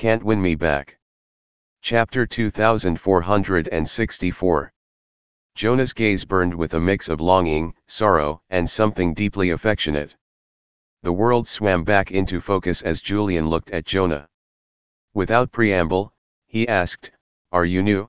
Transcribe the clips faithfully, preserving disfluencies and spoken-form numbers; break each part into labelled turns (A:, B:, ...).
A: Can't Win Me Back. Chapter two thousand four hundred sixty-four. Jonah's gaze burned with a mix of longing, sorrow, and something deeply affectionate. The world swam back into focus as Julian looked at Jonah. Without preamble, he asked, "Are you new?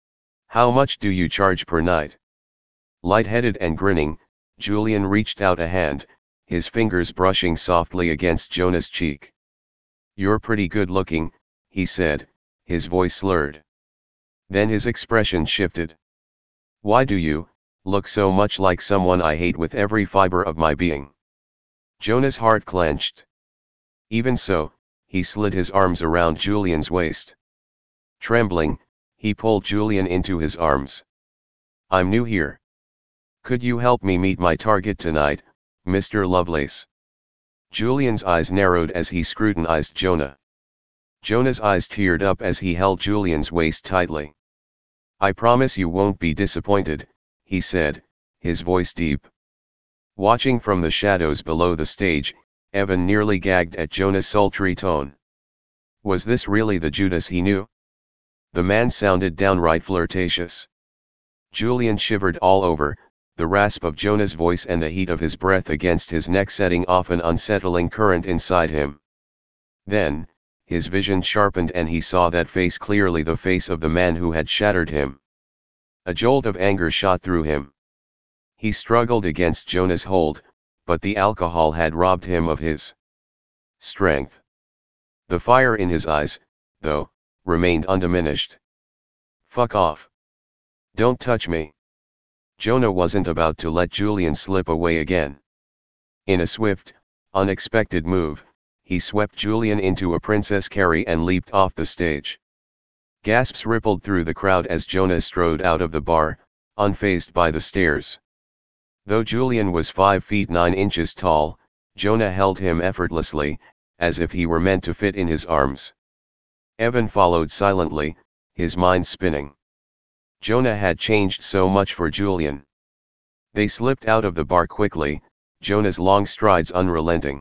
A: How much do you charge per night?" Light-headed and grinning, Julian reached out a hand, his fingers brushing softly against Jonah's cheek. "You're pretty good looking," he said, his voice slurred. Then his expression shifted. "Why do you look so much like someone I hate with every fiber of my being?" Jonah's heart clenched. Even so, he slid his arms around Julian's waist. Trembling, he pulled Julian into his arms. "I'm new here. Could you help me meet my target tonight, Mister Lovelace?" Julian's eyes narrowed as he scrutinized Jonah. Jonah's eyes teared up as he held Julian's waist tightly. "I promise you won't be disappointed," he said, his voice deep. Watching from the shadows below the stage, Evan nearly gagged at Jonah's sultry tone. Was this really the Judas he knew? The man sounded downright flirtatious. Julian shivered all over, the rasp of Jonah's voice and the heat of his breath against his neck setting off an unsettling current inside him. Then, his vision sharpened and he saw that face clearly, the face of the man who had shattered him. A jolt of anger shot through him. He struggled against Jonah's hold, but the alcohol had robbed him of his strength. The fire in his eyes, though, remained undiminished. "Fuck off. Don't touch me." Jonah wasn't about to let Julian slip away again. In a swift, unexpected move, he swept Julian into a princess carry and leaped off the stage. Gasps rippled through the crowd as Jonah strode out of the bar, unfazed by the stares. Though Julian was five feet nine inches tall, Jonah held him effortlessly, as if he were meant to fit in his arms. Evan followed silently, his mind spinning. Jonah had changed so much for Julian. They slipped out of the bar quickly, Jonah's long strides unrelenting.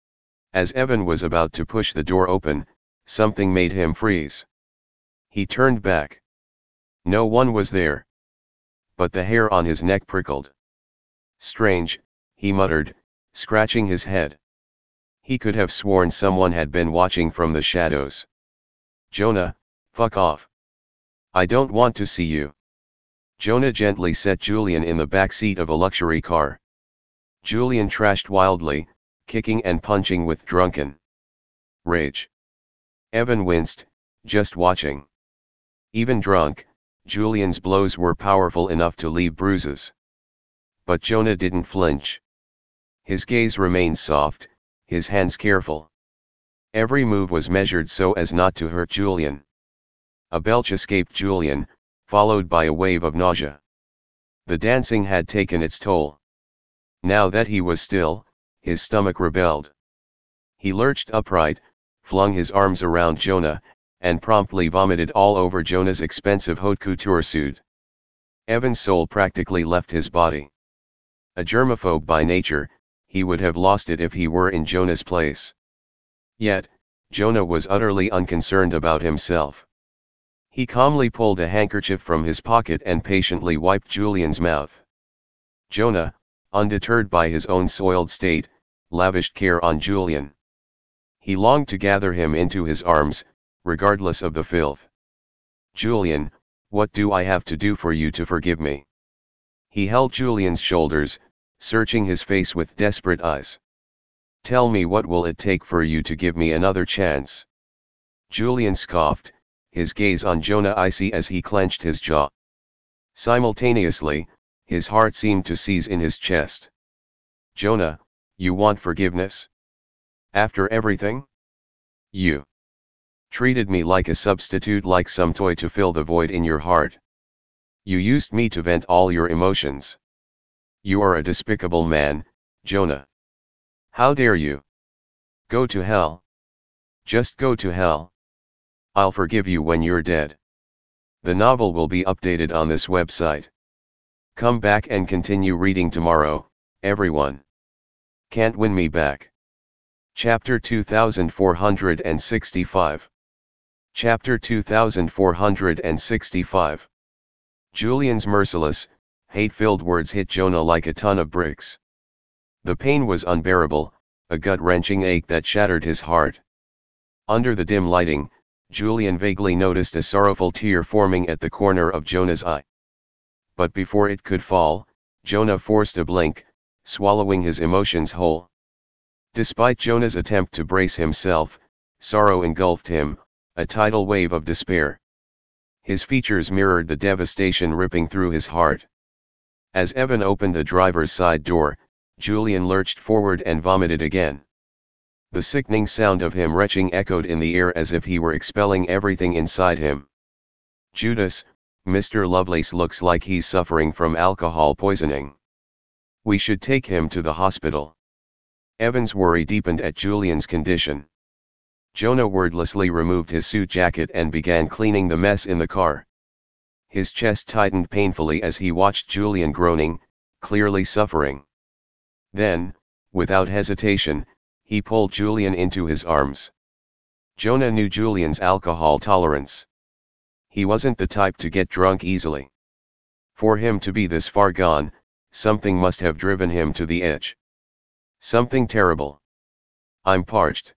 A: As Evan was about to push the door open, something made him freeze. He turned back. No one was there. But the hair on his neck prickled. "Strange," he muttered, scratching his head. He could have sworn someone had been watching from the shadows. "Jonah, fuck off. I don't want to see you." Jonah gently set Julian in the back seat of a luxury car. Julian trashed wildly, kicking and punching with drunken rage. Evan winced, just watching. Even drunk, Julian's blows were powerful enough to leave bruises. But Jonah didn't flinch. His gaze remained soft, his hands careful. Every move was measured so as not to hurt Julian. A belch escaped Julian, followed by a wave of nausea. The dancing had taken its toll. Now that he was still, his stomach rebelled. He lurched upright, flung his arms around Jonah, and promptly vomited all over Jonah's expensive haute couture suit. Evan's soul practically left his body. A germaphobe by nature, he would have lost it if he were in Jonah's place. Yet, Jonah was utterly unconcerned about himself. He calmly pulled a handkerchief from his pocket and patiently wiped Julian's mouth. Jonah, undeterred by his own soiled state, lavished care on Julian. He longed to gather him into his arms, regardless of the filth. "Julian, what do I have to do for you to forgive me?" He held Julian's shoulders, searching his face with desperate eyes. "Tell me, what will it take for you to give me another chance?" Julian scoffed, his gaze on Jonah icy as he clenched his jaw. Simultaneously, his heart seemed to seize in his chest. "Jonah, you want forgiveness? After everything? You treated me like a substitute, like some toy to fill the void in your heart. You used me to vent all your emotions. You are a despicable man, Jonah. How dare you? Go to hell. Just go to hell. I'll forgive you when you're dead." The novel will be updated on this website. Come back and continue reading tomorrow, everyone. Can't Win Me Back. Chapter two thousand four hundred sixty-five. Chapter two thousand four hundred sixty-five. Julian's merciless, hate-filled words hit Jonah like a ton of bricks. The pain was unbearable, a gut-wrenching ache that shattered his heart. Under the dim lighting, Julian vaguely noticed a sorrowful tear forming at the corner of Jonah's eye. But before it could fall, Jonah forced a blink, swallowing his emotions whole. Despite Jonah's attempt to brace himself, sorrow engulfed him, a tidal wave of despair. His features mirrored the devastation ripping through his heart. As Evan opened the driver's side door, Julian lurched forward and vomited again. The sickening sound of him retching echoed in the air as if he were expelling everything inside him. "Judas, Mister Lovelace looks like he's suffering from alcohol poisoning. We should take him to the hospital." Evan's worry deepened at Julian's condition. Jonah wordlessly removed his suit jacket and began cleaning the mess in the car. His chest tightened painfully as he watched Julian groaning, clearly suffering. Then, without hesitation, he pulled Julian into his arms. Jonah knew Julian's alcohol tolerance. He wasn't the type to get drunk easily. For him to be this far gone, something must have driven him to the edge. Something terrible. "I'm parched.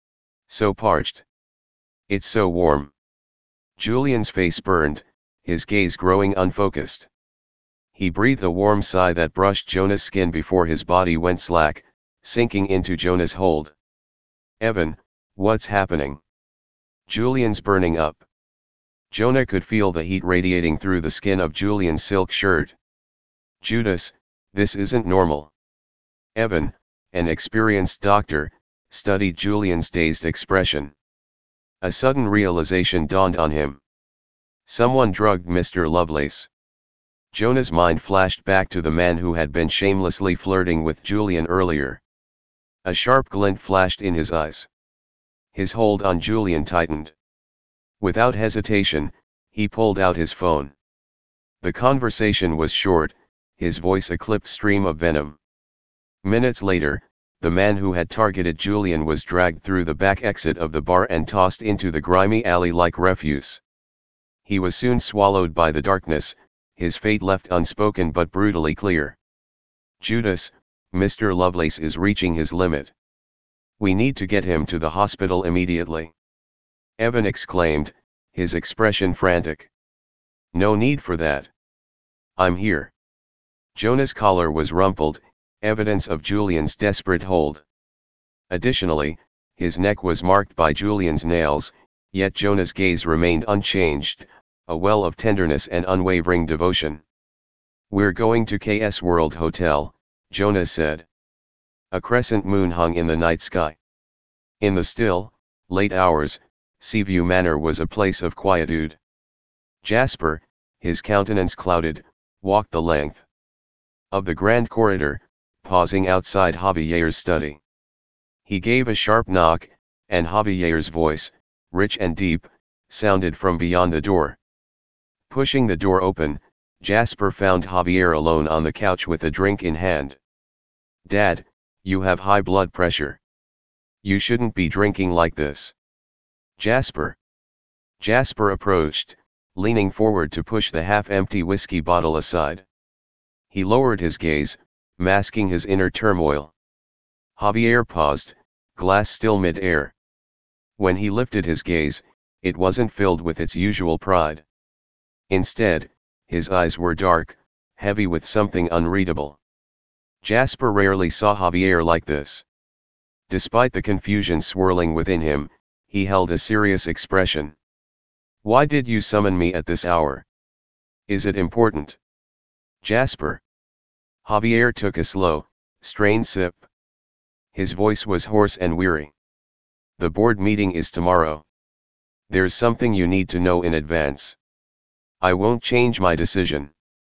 A: So parched. It's so warm." Julian's face burned, his gaze growing unfocused. He breathed a warm sigh that brushed Jonah's skin before his body went slack, sinking into Jonah's hold. "Evan, what's happening?" "Julian's burning up." Jonah could feel the heat radiating through the skin of Julian's silk shirt. "Judas, this isn't normal." Evan, an experienced doctor, studied Julian's dazed expression. A sudden realization dawned on him. Someone drugged Mister Lovelace. Jonah's mind flashed back to the man who had been shamelessly flirting with Julian earlier. A sharp glint flashed in his eyes. His hold on Julian tightened. Without hesitation, he pulled out his phone. The conversation was short, his voice a clipped stream of venom. Minutes later, the man who had targeted Julian was dragged through the back exit of the bar and tossed into the grimy alley like refuse. He was soon swallowed by the darkness, his fate left unspoken but brutally clear. "Judas, Mister Lovelace is reaching his limit. We need to get him to the hospital immediately." Evan exclaimed, his expression frantic. "No need for that. I'm here." Jonah's collar was rumpled, evidence of Julian's desperate hold. Additionally, his neck was marked by Julian's nails, yet Jonah's gaze remained unchanged, a well of tenderness and unwavering devotion. "We're going to K S World Hotel," Jonah said. A crescent moon hung in the night sky. In the still, late hours, Seaview Manor was a place of quietude. Jasper, his countenance clouded, walked the length of the grand corridor, pausing outside Javier's study. He gave a sharp knock, and Javier's voice, rich and deep, sounded from beyond the door. Pushing the door open, Jasper found Javier alone on the couch with a drink in hand. "Dad, you have high blood pressure. You shouldn't be drinking like this." "Jasper." Jasper approached, leaning forward to push the half-empty whiskey bottle aside. He lowered his gaze, masking his inner turmoil. Javier paused, glass still mid-air. When he lifted his gaze, it wasn't filled with its usual pride. Instead, his eyes were dark, heavy with something unreadable. Jasper rarely saw Javier like this. Despite the confusion swirling within him, he held a serious expression. "Why did you summon me at this hour? Is it important?" "Jasper." Javier took a slow, strained sip. His voice was hoarse and weary. "The board meeting is tomorrow. There's something you need to know in advance. I won't change my decision.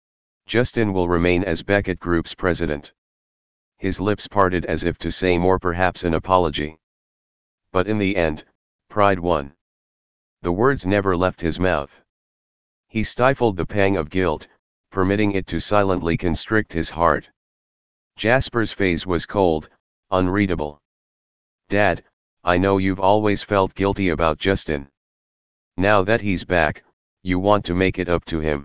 A: Justin will remain as Beckett Group's president." His lips parted as if to say more, perhaps an apology. But in the end, pride won. The words never left his mouth. He stifled the pang of guilt, permitting it to silently constrict his heart. Jasper's face was cold, unreadable. "Dad, I know you've always felt guilty about Justin. Now that he's back, you want to make it up to him.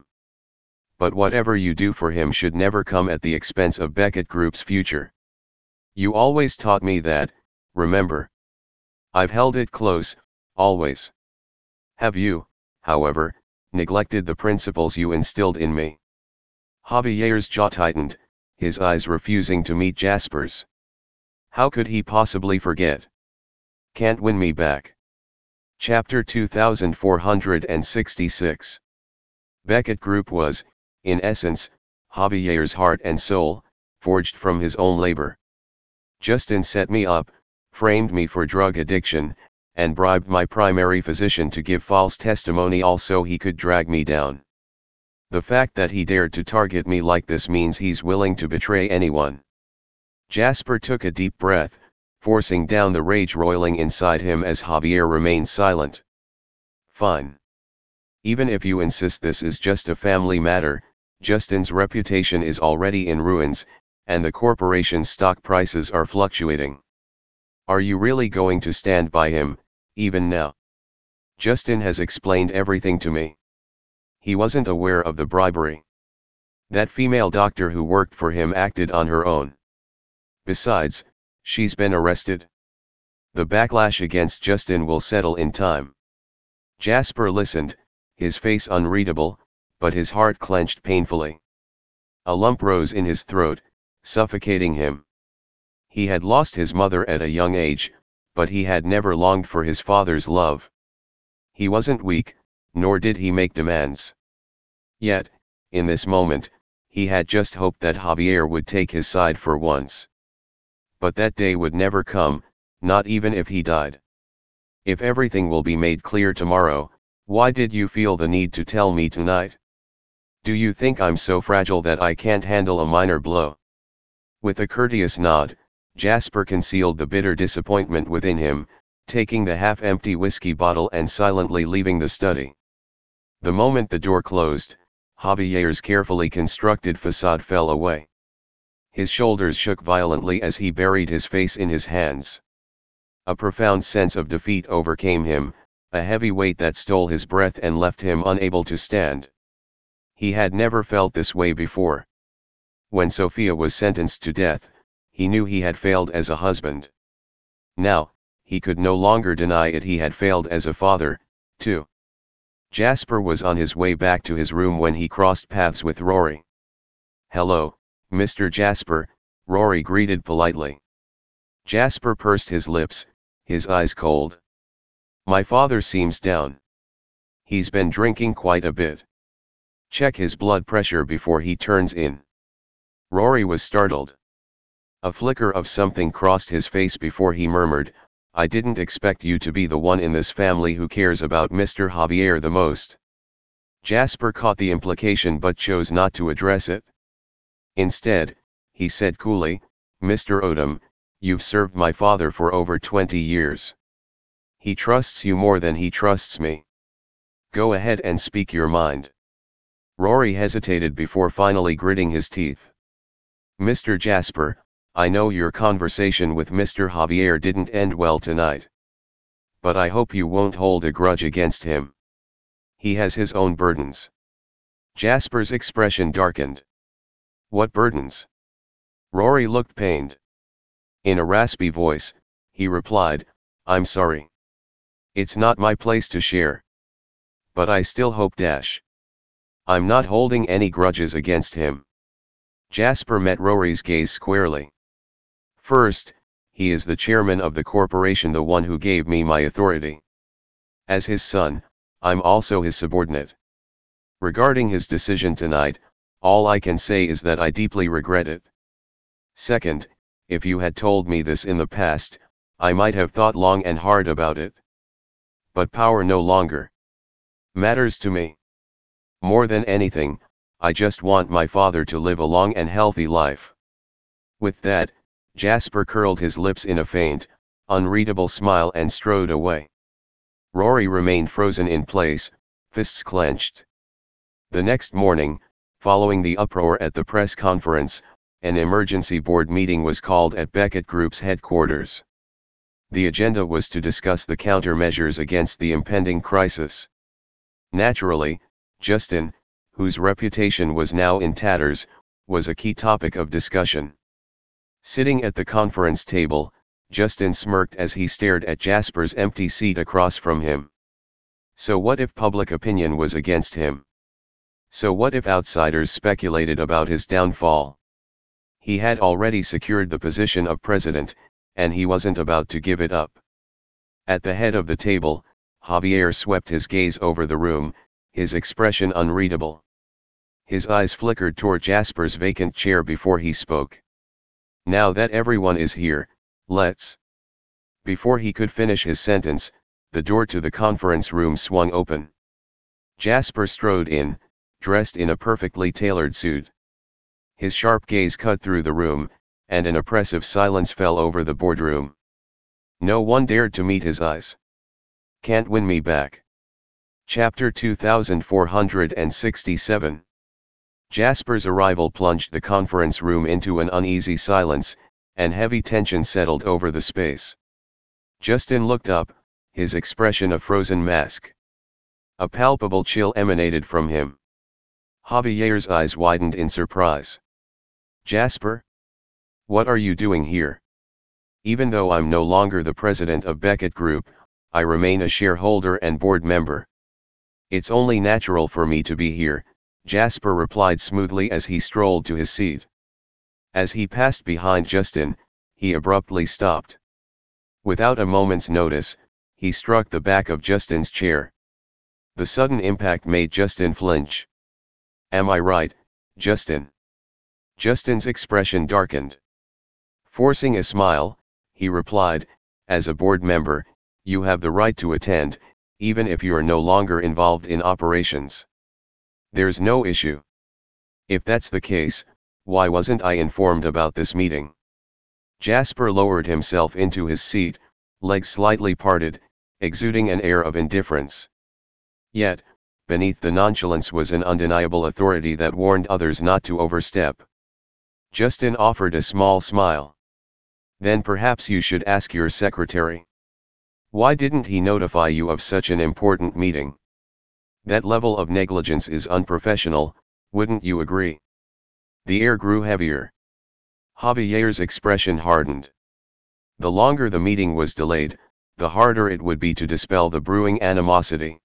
A: But whatever you do for him should never come at the expense of Beckett Group's future. You always taught me that, remember. I've held it close, always. Have you, however, neglected the principles you instilled in me? Javier's jaw tightened, his eyes refusing to meet Jasper's. How could he possibly forget? Can't win me back. Chapter two thousand four hundred sixty-six. Beckett Group was, in essence, Javier's heart and soul, forged from his own labor. Justin set me up, framed me for drug addiction, and bribed my primary physician to give false testimony all so he could drag me down. The fact that he dared to target me like this means he's willing to betray anyone. Jasper took a deep breath, forcing down the rage roiling inside him as Javier remained silent. Fine. Even if you insist this is just a family matter, Justin's reputation is already in ruins, and the corporation's stock prices are fluctuating. Are you really going to stand by him, even now? Justin has explained everything to me. He wasn't aware of the bribery. That female doctor who worked for him acted on her own. Besides, she's been arrested. The backlash against Justin will settle in time. Jasper listened, his face unreadable, but his heart clenched painfully. A lump rose in his throat, suffocating him. He had lost his mother at a young age, but he had never longed for his father's love. He wasn't weak, nor did he make demands. Yet, in this moment, he had just hoped that Javier would take his side for once. But that day would never come, not even if he died. If everything will be made clear tomorrow, why did you feel the need to tell me tonight? Do you think I'm so fragile that I can't handle a minor blow? With a courteous nod, Jasper concealed the bitter disappointment within him, taking the half-empty whiskey bottle and silently leaving the study. The moment the door closed, Javier's carefully constructed facade fell away. His shoulders shook violently as he buried his face in his hands. A profound sense of defeat overcame him, a heavy weight that stole his breath and left him unable to stand. He had never felt this way before. When Sophia was sentenced to death, he knew he had failed as a husband. Now, he could no longer deny it. He had failed as a father, too. Jasper was on his way back to his room when he crossed paths with Rory. "Hello, Mister Jasper," Rory greeted politely. Jasper pursed his lips, his eyes cold. "My father seems down. He's been drinking quite a bit. Check his blood pressure before he turns in." Rory was startled. A flicker of something crossed his face before he murmured, "I didn't expect you to be the one in this family who cares about Mister Javier the most." Jasper caught the implication but chose not to address it. Instead, he said coolly, "Mister Odom, you've served my father for over twenty years. He trusts you more than he trusts me. Go ahead and speak your mind." Rory hesitated before finally gritting his teeth. "Mister Jasper, I know your conversation with Mister Javier didn't end well tonight. But I hope you won't hold a grudge against him. He has his own burdens." Jasper's expression darkened. "What burdens?" Rory looked pained. In a raspy voice, he replied, "I'm sorry. It's not my place to share. But I still hope dash. I'm not holding any grudges against him." Jasper met Rory's gaze squarely. "First, he is the chairman of the corporation, the one who gave me my authority. As his son, I'm also his subordinate. Regarding his decision tonight, all I can say is that I deeply regret it. Second, if you had told me this in the past, I might have thought long and hard about it. But power no longer matters to me. More than anything, I just want my father to live a long and healthy life." With that, Jasper curled his lips in a faint, unreadable smile and strode away. Rory remained frozen in place, fists clenched. The next morning, following the uproar at the press conference, an emergency board meeting was called at Beckett Group's headquarters. The agenda was to discuss the countermeasures against the impending crisis. Naturally, Justin, whose reputation was now in tatters, was a key topic of discussion. Sitting at the conference table, Justin smirked as he stared at Jasper's empty seat across from him. So what if public opinion was against him? So what if outsiders speculated about his downfall? He had already secured the position of president, and he wasn't about to give it up. At the head of the table, Javier swept his gaze over the room, his expression unreadable. His eyes flickered toward Jasper's vacant chair before he spoke. Now that everyone is here, let's... Before he could finish his sentence, the door to the conference room swung open. Jasper strode in, dressed in a perfectly tailored suit. His sharp gaze cut through the room, and an oppressive silence fell over the boardroom. No one dared to meet his eyes. Can't win me back. Chapter two thousand four hundred sixty-seven. Jasper's arrival plunged the conference room into an uneasy silence, and heavy tension settled over the space. Justin looked up, his expression a frozen mask. A palpable chill emanated from him. Javier's eyes widened in surprise. Jasper? What are you doing here? Even though I'm no longer the president of Beckett Group, I remain a shareholder and board member. It's only natural for me to be here, Jasper replied smoothly as he strolled to his seat. As he passed behind Justin, he abruptly stopped. Without a moment's notice, he struck the back of Justin's chair. The sudden impact made Justin flinch. Am I right, Justin? Justin's expression darkened. Forcing a smile, he replied, as a board member, you have the right to attend, even if you are no longer involved in operations. There's no issue. If that's the case, why wasn't I informed about this meeting? Jasper lowered himself into his seat, legs slightly parted, exuding an air of indifference. Yet, beneath the nonchalance was an undeniable authority that warned others not to overstep. Justin offered a small smile. Then perhaps you should ask your secretary. Why didn't he notify you of such an important meeting? That level of negligence is unprofessional, wouldn't you agree? The air grew heavier. Javier's expression hardened. The longer the meeting was delayed, the harder it would be to dispel the brewing animosity.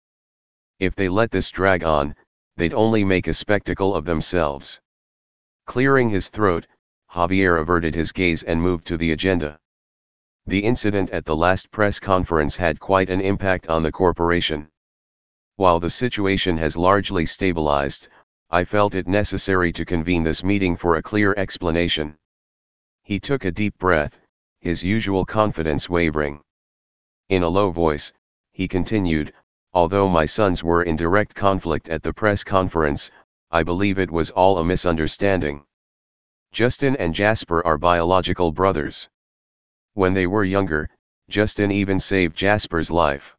A: If they let this drag on, they'd only make a spectacle of themselves. Clearing his throat, Javier averted his gaze and moved to the agenda. The incident at the last press conference had quite an impact on the corporation. While the situation has largely stabilized, I felt it necessary to convene this meeting for a clear explanation. He took a deep breath, his usual confidence wavering. In a low voice, he continued, although my sons were in direct conflict at the press conference, I believe it was all a misunderstanding. Justin and Jasper are biological brothers. When they were younger, Justin even saved Jasper's life.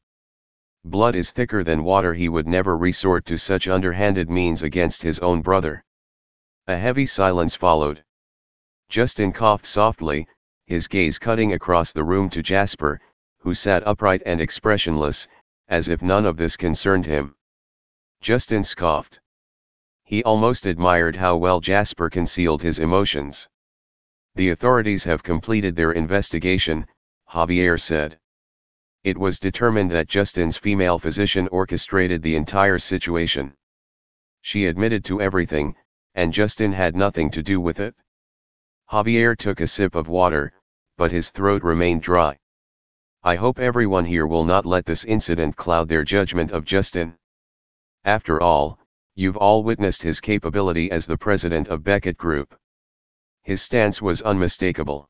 A: Blood is thicker than water. He would never resort to such underhanded means against his own brother. A heavy silence followed. Justin coughed softly, his gaze cutting across the room to Jasper, who sat upright and expressionless, as if none of this concerned him. Justin scoffed. He almost admired how well Jasper concealed his emotions. The authorities have completed their investigation, Javier said. It was determined that Justin's female physician orchestrated the entire situation. She admitted to everything, and Justin had nothing to do with it. Javier took a sip of water, but his throat remained dry. I hope everyone here will not let this incident cloud their judgment of Justin. After all, you've all witnessed his capability as the president of Beckett Group. His stance was unmistakable.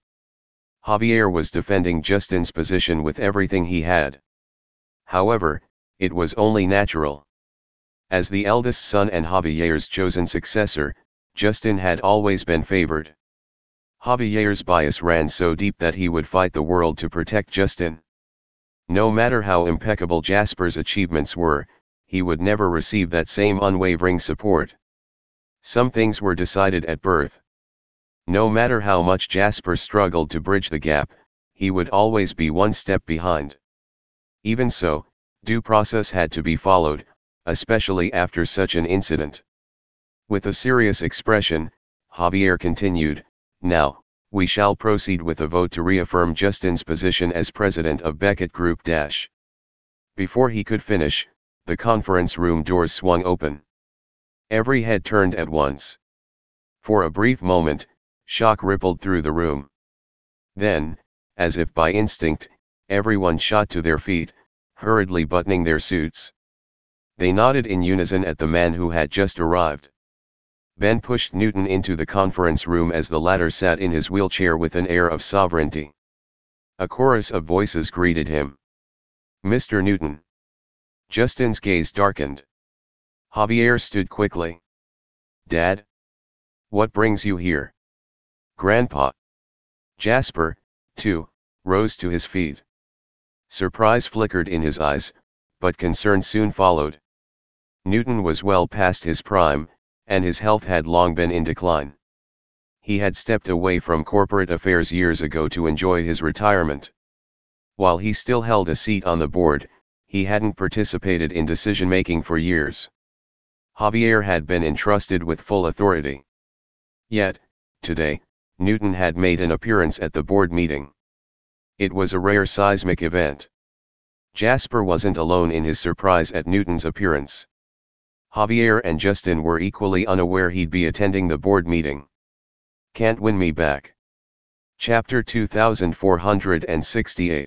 A: Javier was defending Justin's position with everything he had. However, it was only natural. As the eldest son and Javier's chosen successor, Justin had always been favored. Javier's bias ran so deep that he would fight the world to protect Justin. No matter how impeccable Jasper's achievements were, he would never receive that same unwavering support. Some things were decided at birth. No matter how much Jasper struggled to bridge the gap, he would always be one step behind. Even so, due process had to be followed, especially after such an incident. With a serious expression, Javier continued, "Now, we shall proceed with a vote to reaffirm Justin's position as president of Beckett Group. Dash." Before he could finish, the conference room doors swung open. Every head turned at once. For a brief moment, shock rippled through the room. Then, as if by instinct, everyone shot to their feet, hurriedly buttoning their suits. They nodded in unison at the man who had just arrived. Ben pushed Newton into the conference room as the latter sat in his wheelchair with an air of sovereignty. A chorus of voices greeted him. "Mister Newton." Justin's gaze darkened. Javier stood quickly. "Dad? What brings you here?" "Grandpa." Jasper, too, rose to his feet. Surprise flickered in his eyes, but concern soon followed. Newton was well past his prime, and his health had long been in decline. He had stepped away from corporate affairs years ago to enjoy his retirement. While he still held a seat on the board, he hadn't participated in decision-making for years. Javier had been entrusted with full authority. Yet, today, Newton had made an appearance at the board meeting. It was a rare seismic event. Jasper wasn't alone in his surprise at Newton's appearance. Javier and Justin were equally unaware he'd be attending the board meeting. Can't Win Me Back. Chapter two thousand four hundred sixty-eight.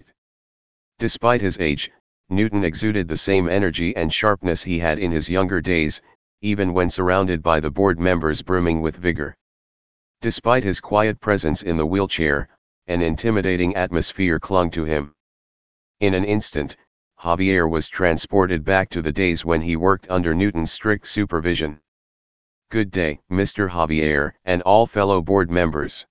A: Despite his age, Newton exuded the same energy and sharpness he had in his younger days, even when surrounded by the board members brimming with vigor. Despite his quiet presence in the wheelchair, an intimidating atmosphere clung to him. In an instant, Javier was transported back to the days when he worked under Newton's strict supervision. "Good day, Mister Javier, and all fellow board members.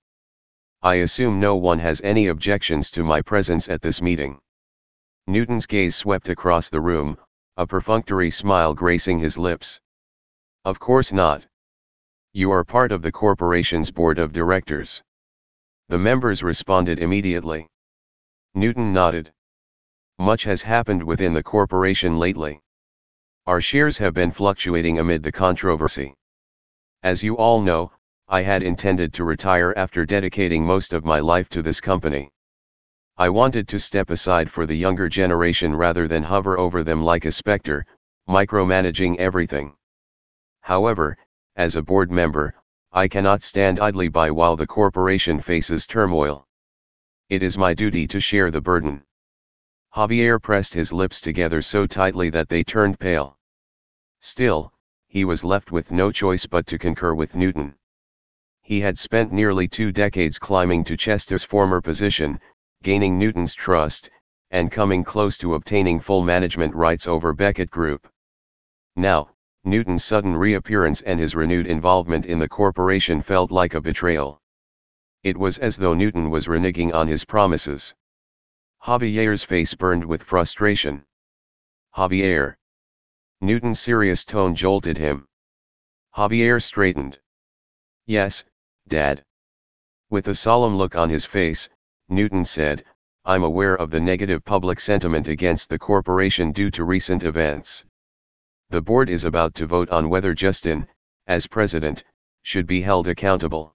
A: I assume no one has any objections to my presence at this meeting." Newton's gaze swept across the room, a perfunctory smile gracing his lips. "Of course not. You are part of the corporation's board of directors." The members responded immediately. Newton nodded. "Much has happened within the corporation lately. Our shares have been fluctuating amid the controversy. As you all know, I had intended to retire after dedicating most of my life to this company. I wanted to step aside for the younger generation rather than hover over them like a specter, micromanaging everything. However, as a board member, I cannot stand idly by while the corporation faces turmoil. It is my duty to share the burden." Javier pressed his lips together so tightly that they turned pale. Still, he was left with no choice but to concur with Newton. He had spent nearly two decades climbing to Chester's former position, gaining Newton's trust, and coming close to obtaining full management rights over Beckett Group. Now, Newton's sudden reappearance and his renewed involvement in the corporation felt like a betrayal. It was as though Newton was reneging on his promises. Javier's face burned with frustration. "Javier." Newton's serious tone jolted him. Javier straightened. "Yes, Dad." With a solemn look on his face, Newton said, "I'm aware of the negative public sentiment against the corporation due to recent events. The board is about to vote on whether Justin, as president, should be held accountable."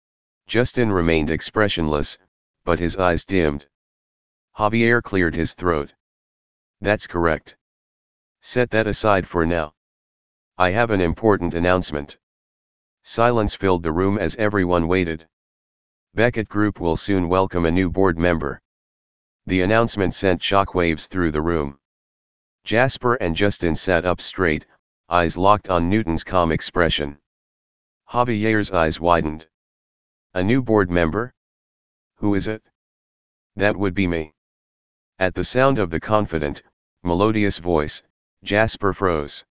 A: Justin remained expressionless, but his eyes dimmed. Javier cleared his throat. "That's correct. Set that aside for now. I have an important announcement." Silence filled the room as everyone waited. Beckett Group will soon welcome a new board member. The announcement sent shockwaves through the room. Jasper and Justin sat up straight, eyes locked on Newton's calm expression. Javier's eyes widened. "A new board member? Who is it?" "That would be me." At the sound of the confident, melodious voice, Jasper froze.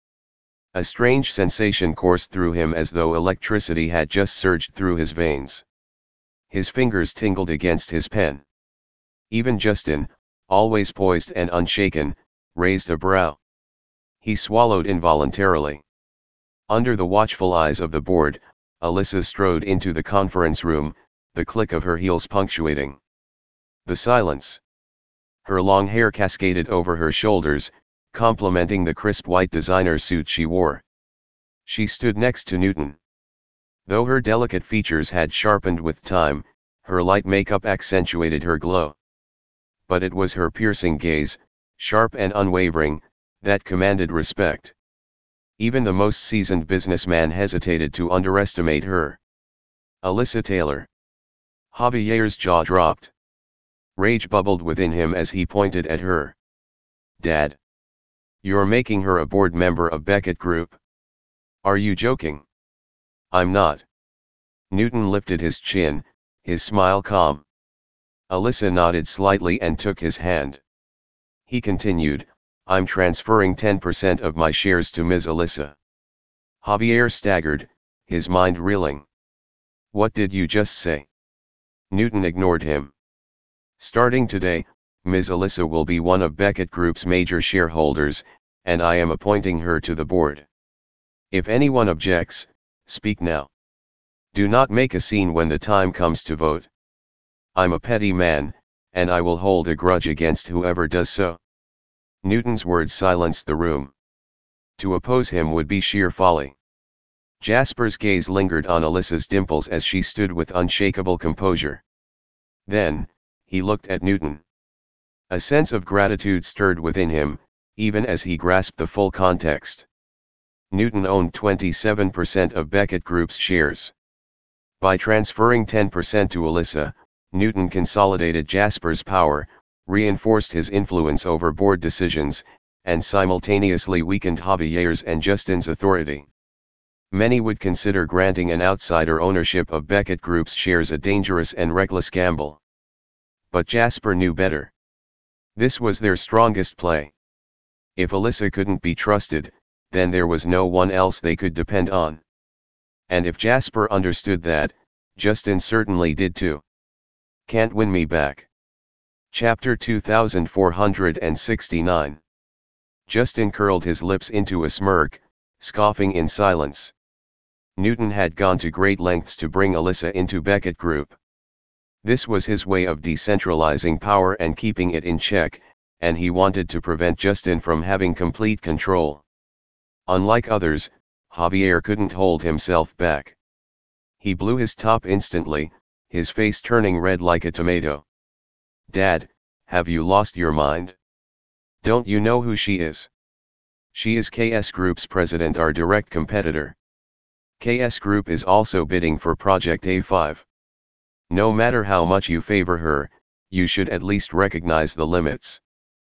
A: A strange sensation coursed through him as though electricity had just surged through his veins. His fingers tingled against his pen. Even Justin, always poised and unshaken, raised a brow. He swallowed involuntarily. Under the watchful eyes of the board, Alyssa strode into the conference room, the click of her heels punctuating the silence. Her long hair cascaded over her shoulders, complementing the crisp white designer suit she wore. She stood next to Newton. Though her delicate features had sharpened with time, her light makeup accentuated her glow. But it was her piercing gaze, sharp and unwavering, that commanded respect. Even the most seasoned businessman hesitated to underestimate her. Alyssa Taylor. Javier's jaw dropped. Rage bubbled within him as he pointed at her. Dad. You're making her a board member of Beckett Group? Are you joking? I'm not. Newton lifted his chin, his smile calm. Alyssa nodded slightly and took his hand. He continued, I'm transferring ten percent of my shares to Miz Alyssa. Javier staggered, his mind reeling. What did you just say? Newton ignored him. Starting today, Miz Alyssa will be one of Beckett Group's major shareholders, and I am appointing her to the board. If anyone objects, speak now. Do not make a scene when the time comes to vote. I'm a petty man, and I will hold a grudge against whoever does so. Newton's words silenced the room. To oppose him would be sheer folly. Jasper's gaze lingered on Alyssa's dimples as she stood with unshakable composure. Then, he looked at Newton. A sense of gratitude stirred within him, even as he grasped the full context. Newton owned twenty-seven percent of Beckett Group's shares. By transferring ten percent to Alyssa, Newton consolidated Jasper's power, reinforced his influence over board decisions, and simultaneously weakened Javier's and Justin's authority. Many would consider granting an outsider ownership of Beckett Group's shares a dangerous and reckless gamble. But Jasper knew better. This was their strongest play. If Alyssa couldn't be trusted, then there was no one else they could depend on. And if Jasper understood that, Justin certainly did too. Can't win me back. Chapter two thousand four hundred sixty-nine. Justin curled his lips into a smirk, scoffing in silence. Newton had gone to great lengths to bring Alyssa into Beckett Group. This was his way of decentralizing power and keeping it in check, and he wanted to prevent Justin from having complete control. Unlike others, Javier couldn't hold himself back. He blew his top instantly, his face turning red like a tomato. Dad, have you lost your mind? Don't you know who she is? She is K S Group's president, our direct competitor. K S Group is also bidding for Project A five. No matter how much you favor her, you should at least recognize the limits.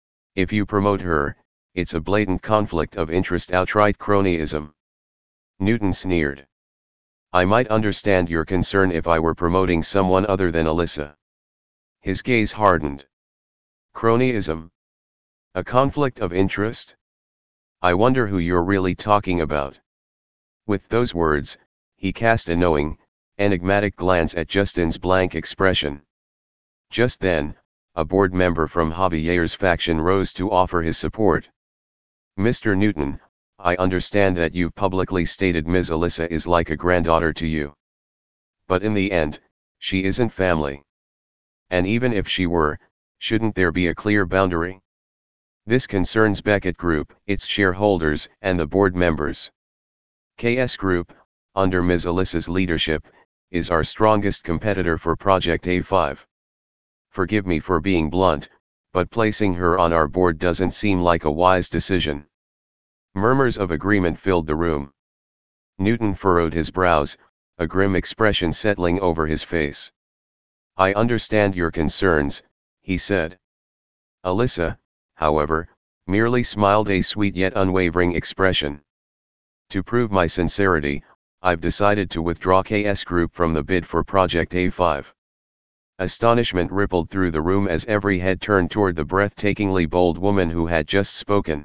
A: If you promote her, it's a blatant conflict of interest, outright cronyism. Newton sneered. I might understand your concern if I were promoting someone other than Alyssa. His gaze hardened. Cronyism? A conflict of interest? I wonder who you're really talking about. With those words, he cast a knowing, enigmatic glance at Justin's blank expression. Just then, a board member from Javier's faction rose to offer his support. Mister Newton, I understand that you've publicly stated Miz Alyssa is like a granddaughter to you. But in the end, she isn't family. And even if she were, shouldn't there be a clear boundary? This concerns Beckett Group, its shareholders, and the board members. K S Group, under Miz Alyssa's leadership, is our strongest competitor for Project A five. Forgive me for being blunt, but placing her on our board doesn't seem like a wise decision. Murmurs of agreement filled the room. Newton furrowed his brows, a grim expression settling over his face. I understand your concerns, he said. Alyssa, however, merely smiled a sweet yet unwavering expression. To prove my sincerity, I've decided to withdraw K S Group from the bid for Project A five. Astonishment rippled through the room as every head turned toward the breathtakingly bold woman who had just spoken.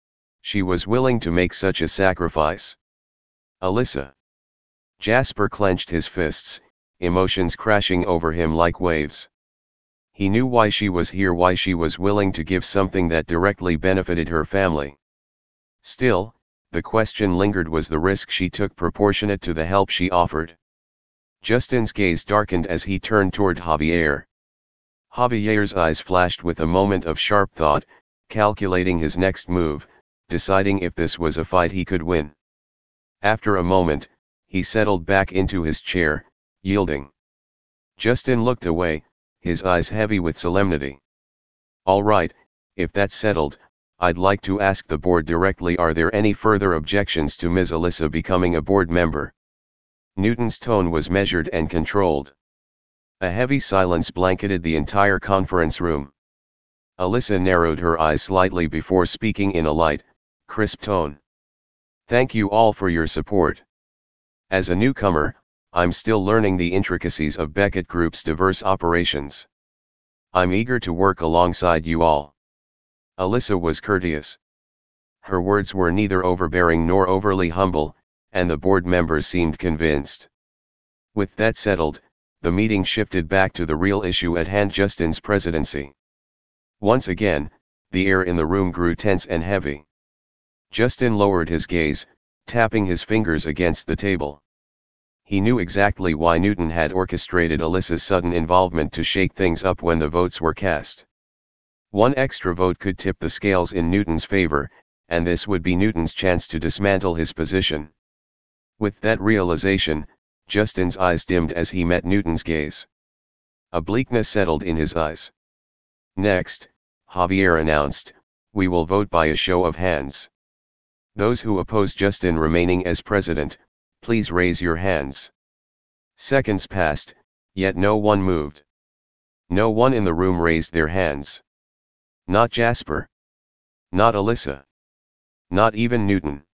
A: She was willing to make such a sacrifice. Alyssa. Jasper clenched his fists, emotions crashing over him like waves. He knew why she was here, why she was willing to give something that directly benefited her family. Still, the question lingered: was the risk she took proportionate to the help she offered? Justin's gaze darkened as he turned toward Javier. Javier's eyes flashed with a moment of sharp thought, calculating his next move, deciding if this was a fight he could win. After a moment, he settled back into his chair, yielding. Justin looked away, his eyes heavy with solemnity. "All right, if that's settled, I'd like to ask the board directly, are there any further objections to Miz Alyssa becoming a board member?" Newton's tone was measured and controlled. A heavy silence blanketed the entire conference room. Alyssa narrowed her eyes slightly before speaking in a light, crisp tone. "Thank you all for your support. As a newcomer, I'm still learning the intricacies of Beckett Group's diverse operations. I'm eager to work alongside you all." Alyssa was courteous. Her words were neither overbearing nor overly humble, and the board members seemed convinced. With that settled, the meeting shifted back to the real issue at hand, Justin's presidency. Once again, the air in the room grew tense and heavy. Justin lowered his gaze, tapping his fingers against the table. He knew exactly why Newton had orchestrated Alyssa's sudden involvement to shake things up when the votes were cast. One extra vote could tip the scales in Newton's favor, and this would be Newton's chance to dismantle his position. With that realization, Justin's eyes dimmed as he met Newton's gaze. A bleakness settled in his eyes. "Next," Javier announced, "we will vote by a show of hands. Those who oppose Justin remaining as president, please raise your hands." Seconds passed, yet no one moved. No one in the room raised their hands. Not Jasper. Not Alyssa. Not even Newton.